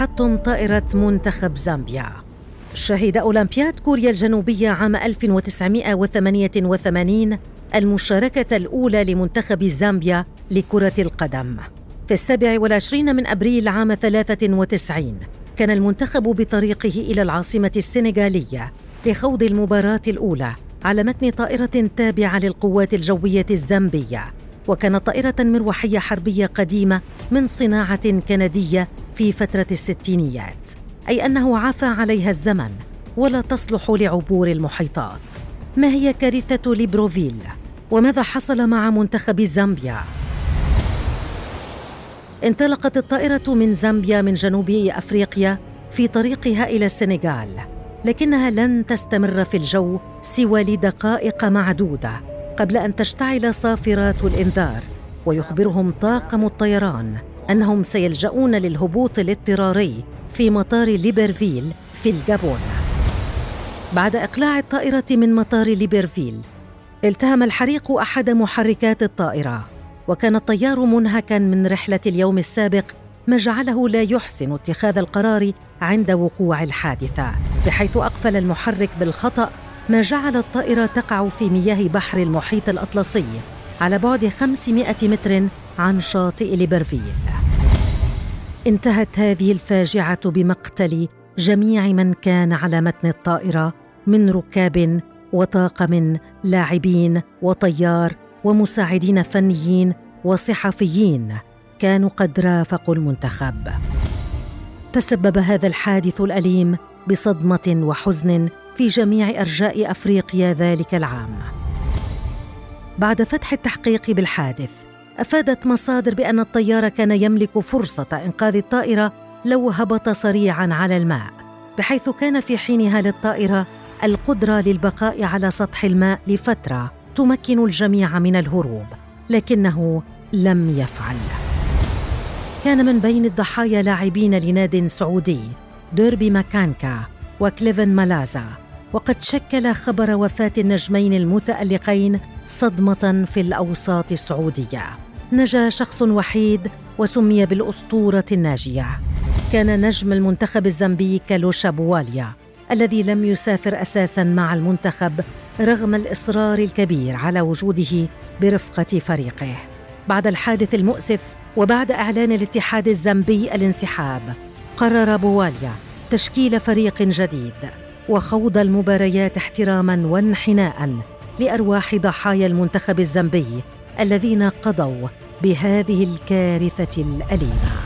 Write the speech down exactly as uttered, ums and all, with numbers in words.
تحطم طائرة منتخب زامبيا. شهد أولمبياد كوريا الجنوبية عام ألف وتسعمائة وثمانية وثمانين المشاركة الأولى لمنتخب زامبيا لكرة القدم. في السابع والعشرين من أبريل عام ثلاثة وتسعين كان المنتخب بطريقه إلى العاصمة السنغالية لخوض المباراة الأولى على متن طائرة تابعة للقوات الجوية الزامبية، وكانت طائرة مروحية حربية قديمة من صناعة كندية في فترة الستينيات، أي أنه عفى عليها الزمن ولا تصلح لعبور المحيطات. ما هي كارثة ليبروفيل؟ وماذا حصل مع منتخب زامبيا؟ انطلقت الطائرة من زامبيا من جنوب أفريقيا في طريقها إلى السنغال، لكنها لن تستمر في الجو سوى لدقائق معدودة قبل أن تشتعل صافرات الإنذار، ويخبرهم طاقم الطيران أنهم سيلجؤون للهبوط الاضطراري في مطار ليبرفيل في الجابون. بعد إقلاع الطائرة من مطار ليبرفيل، التهم الحريق أحد محركات الطائرة، وكان الطيار منهكاً من رحلة اليوم السابق، ما جعله لا يحسن اتخاذ القرار عند وقوع الحادثة، بحيث أقفل المحرك بالخطأ، ما جعل الطائرة تقع في مياه بحر المحيط الأطلسي على بعد خمسمائة متر عن شاطئ ليبرفيل. انتهت هذه الفاجعة بمقتل جميع من كان على متن الطائرة من ركاب وطاقم، لاعبين وطيار ومساعدين فنيين وصحفيين كانوا قد رافقوا المنتخب. تسبب هذا الحادث الأليم بصدمة وحزن في جميع أرجاء أفريقيا ذلك العام. بعد فتح التحقيق بالحادث، أفادت مصادر بأن الطيار كان يملك فرصة إنقاذ الطائرة لو هبط سريعاً على الماء، بحيث كان في حينها للطائرة القدرة للبقاء على سطح الماء لفترة تمكن الجميع من الهروب، لكنه لم يفعل. كان من بين الضحايا لاعبين لناد سعودي ديربي ماكانكا وكليفن مالازا، وقد شكل خبر وفاة النجمين المتألقين صدمة في الأوساط السعودية. نجا شخص وحيد وسمي بالأسطورة الناجية. كان نجم المنتخب الزامبي كالوشا بواليا، الذي لم يسافر أساساً مع المنتخب رغم الإصرار الكبير على وجوده برفقة فريقه. بعد الحادث المؤسف وبعد إعلان الاتحاد الزامبي الانسحاب، قرر بواليا تشكيل فريق جديد وخوض المباريات احتراماً وانحناءً لأرواح ضحايا المنتخب الزامبي الذين قضوا بهذه الكارثة الأليمة.